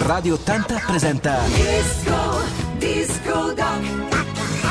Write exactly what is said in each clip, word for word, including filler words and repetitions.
Radio ottanta presenta Disco, Disco Doc.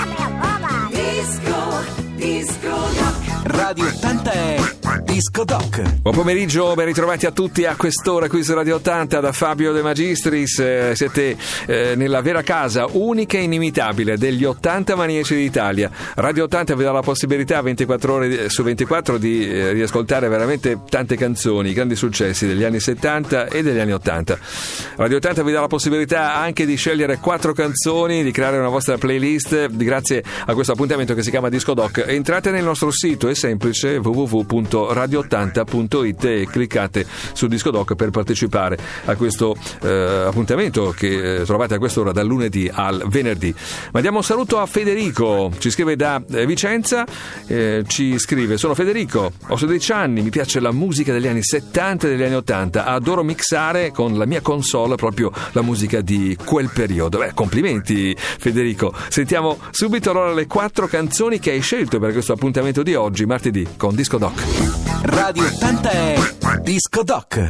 Disco, Disco Doc. Radio ottanta è Disco Doc. Buon pomeriggio, ben ritrovati a tutti a quest'ora qui su Radio ottanta da Fabio De Magistris. Eh, siete eh, nella vera casa, unica e inimitabile degli ottanta maniaci d'Italia. Radio ottanta vi dà la possibilità ventiquattro ore su ventiquattro di eh, riascoltare veramente tante canzoni, grandi successi degli anni settanta e degli anni ottanta. Radio ottanta vi dà la possibilità anche di scegliere quattro canzoni, di creare una vostra playlist grazie a questo appuntamento che si chiama Disco Doc. Entrate nel nostro sito, è semplice, w w w punto radio ottanta punto it, e cliccate su Disco Doc per partecipare a questo eh, appuntamento che eh, trovate a quest'ora dal lunedì al venerdì. Ma diamo un saluto a Federico, ci scrive da eh, Vicenza, eh, ci scrive: sono Federico, ho sedici anni, mi piace la musica degli anni settanta e degli anni ottanta, adoro mixare con la mia console proprio la musica di quel periodo. Beh, complimenti Federico. Sentiamo subito allora le quattro canzoni che hai scelto per questo appuntamento di oggi, martedì, con Disco Doc. Radio ottanta è Disco Doc.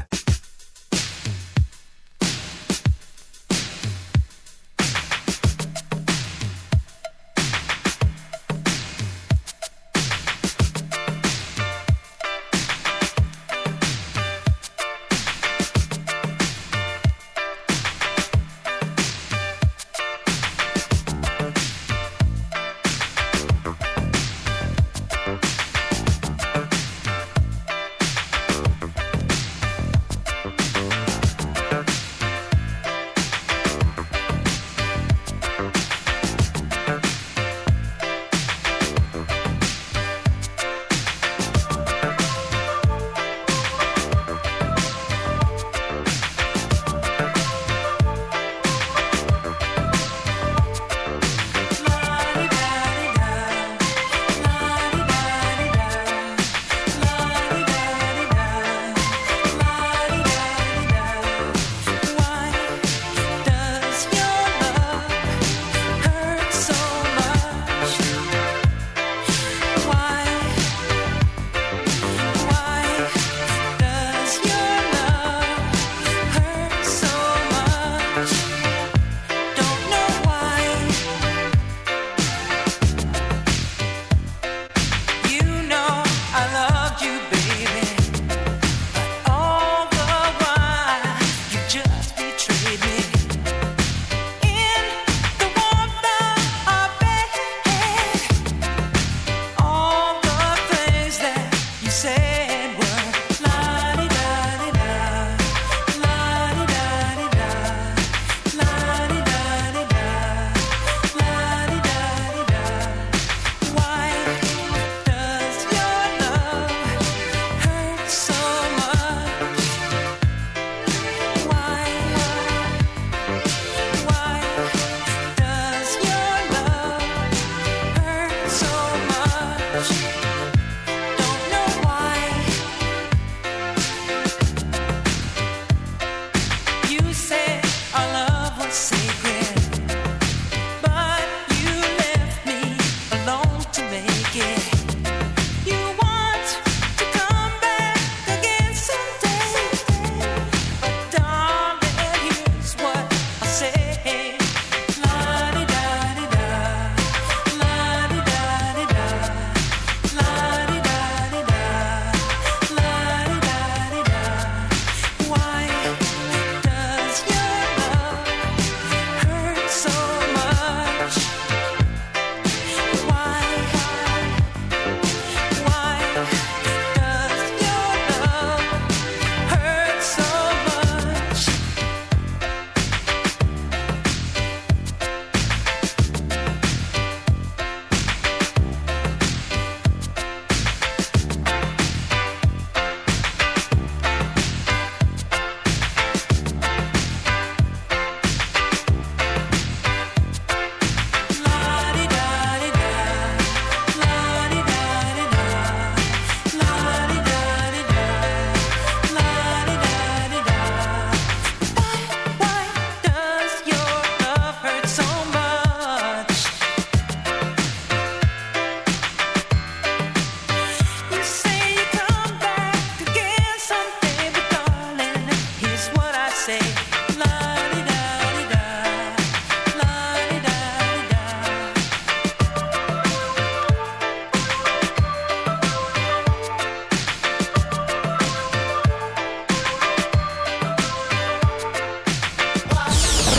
Say, la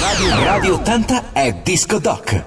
Radio, Radio ottanta è Disco Doc.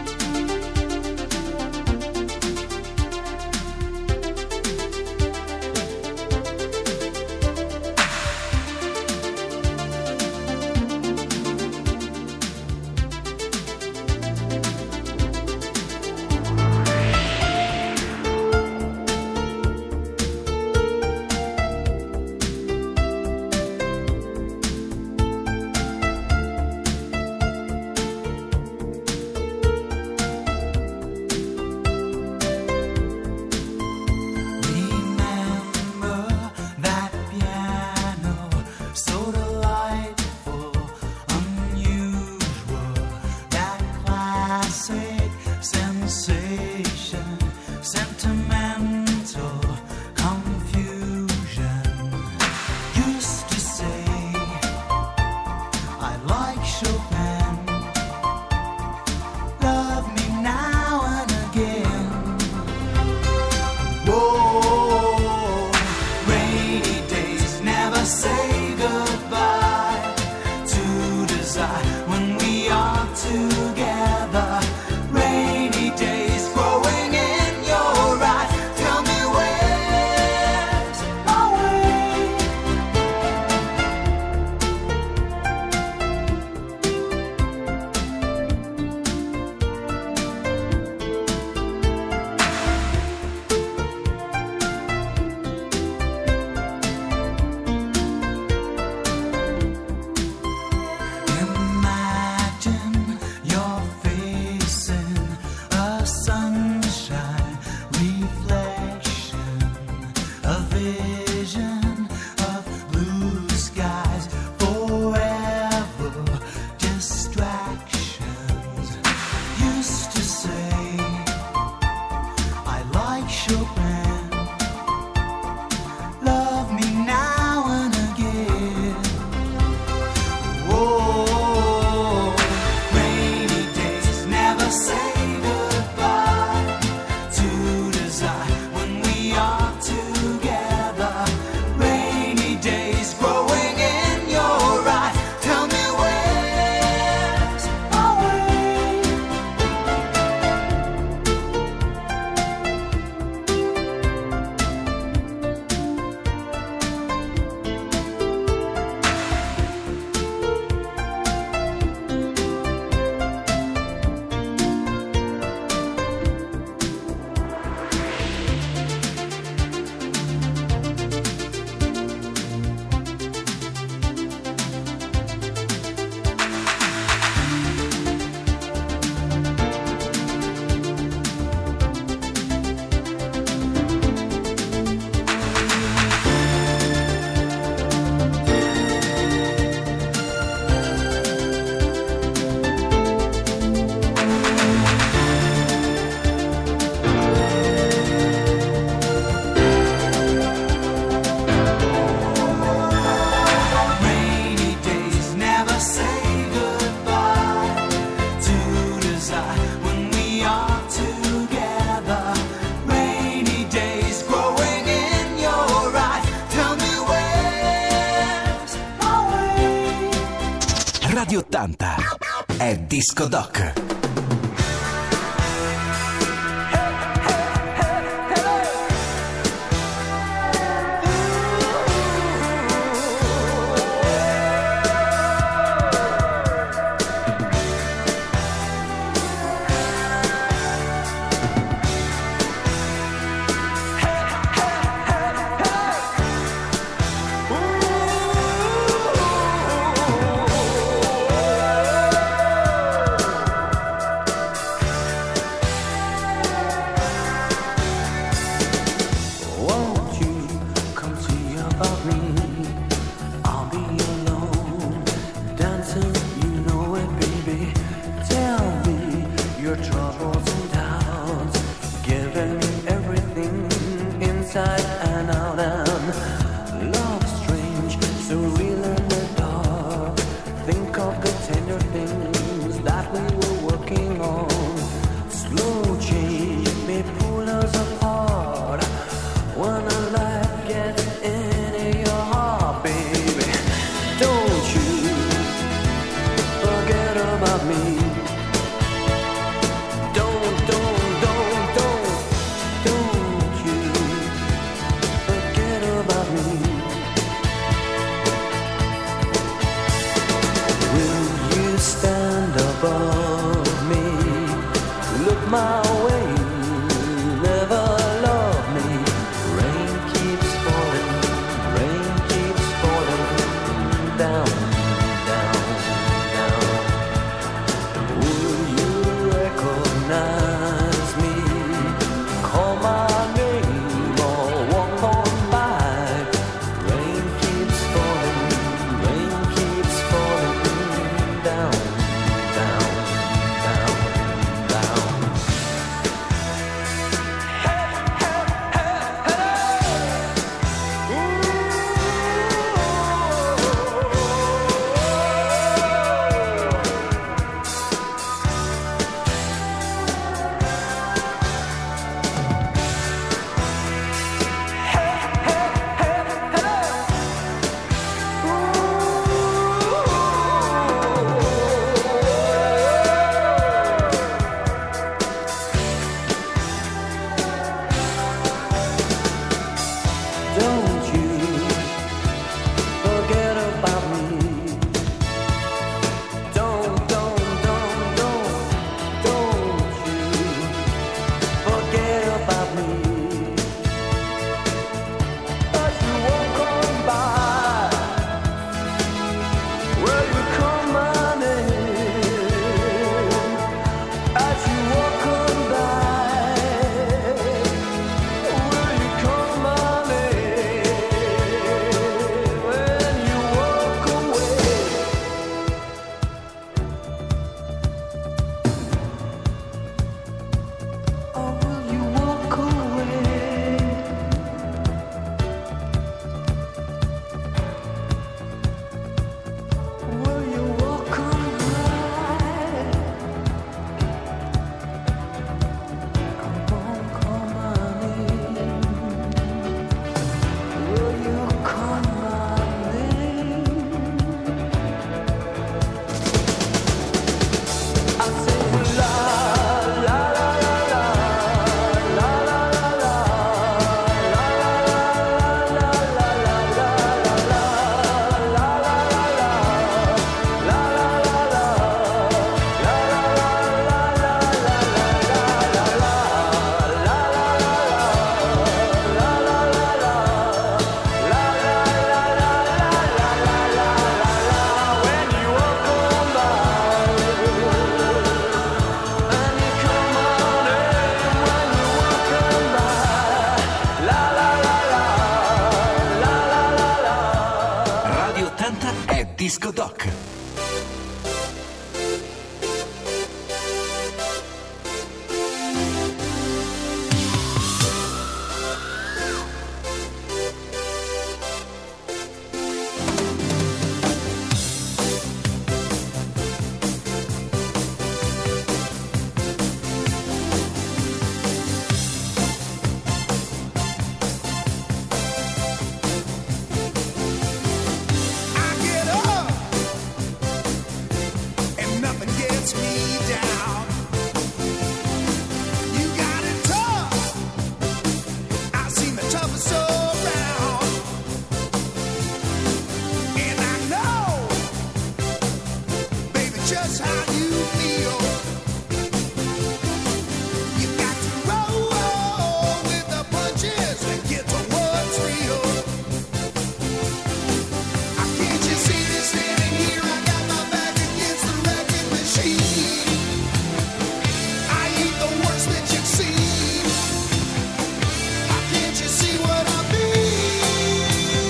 Radio ottanta è Disco Doc. Forget about me. Don't, don't, don't, don't, don't you forget about me. Will you stand above me? Look my way, never love me. Rain keeps falling, rain keeps falling down, down, down. Will you recognize me? Call my name or walk on by. Rain keeps falling, rain keeps falling down, down, down, down. Don't you forget about me. Don't, don't, don't, don't, don't you forget about me. As you walk on by, will you call my name? As you walk on by, will you call my name? When you walk away, or will you walk away? Will you walk on by? Come on, call my name. Will you call my name? I say la la la la la la la la la la la la la la Radio ottanta è Disco Doc. I get up and nothing gets me down. You got it tough. I've seen the toughest around, and I know, baby, just how you feel. You got to roll with the punches and get to what's real. Can't you see me standing here? I got my back against the wrecking machine. I ain't the worst that you've seen. Can't you see what I mean?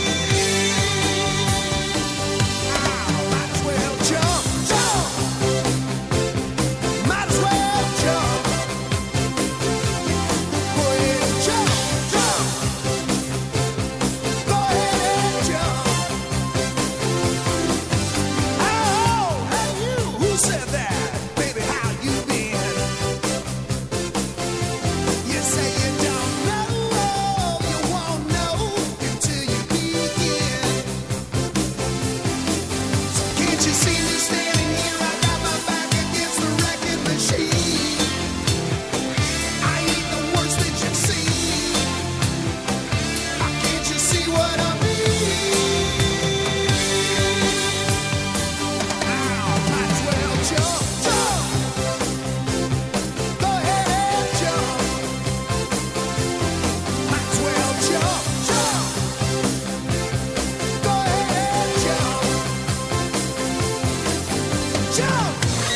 I might as well jump, jump. Might as well jump. Go ahead and jump, jump. Go ahead and jump. Oh, hey you, who said that? Baby, how you been? You say you don't know, you won't know until you begin. Can't you see me standing here? I got my back jump.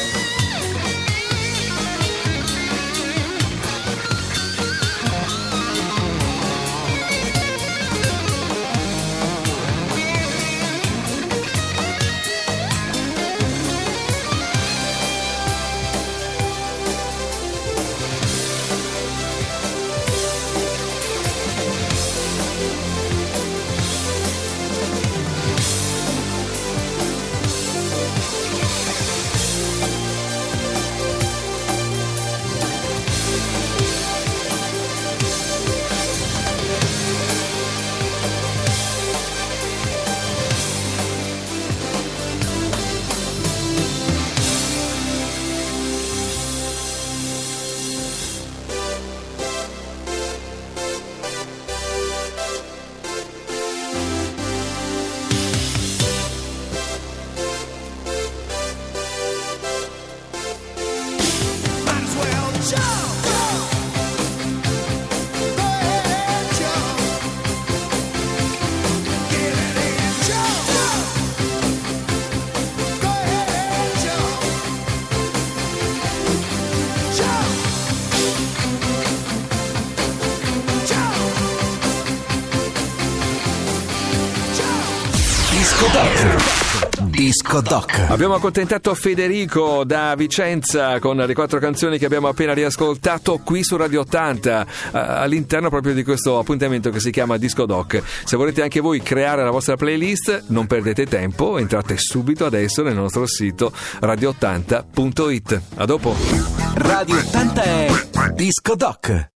Disco Doc. Disco Doc. Abbiamo accontentato Federico da Vicenza con le quattro canzoni che abbiamo appena riascoltato qui su Radio ottanta, all'interno proprio di questo appuntamento che si chiama Disco Doc. Se volete anche voi creare la vostra playlist, non perdete tempo, entrate subito adesso nel nostro sito radio ottanta punto it. A dopo. Radio ottanta è Disco Doc.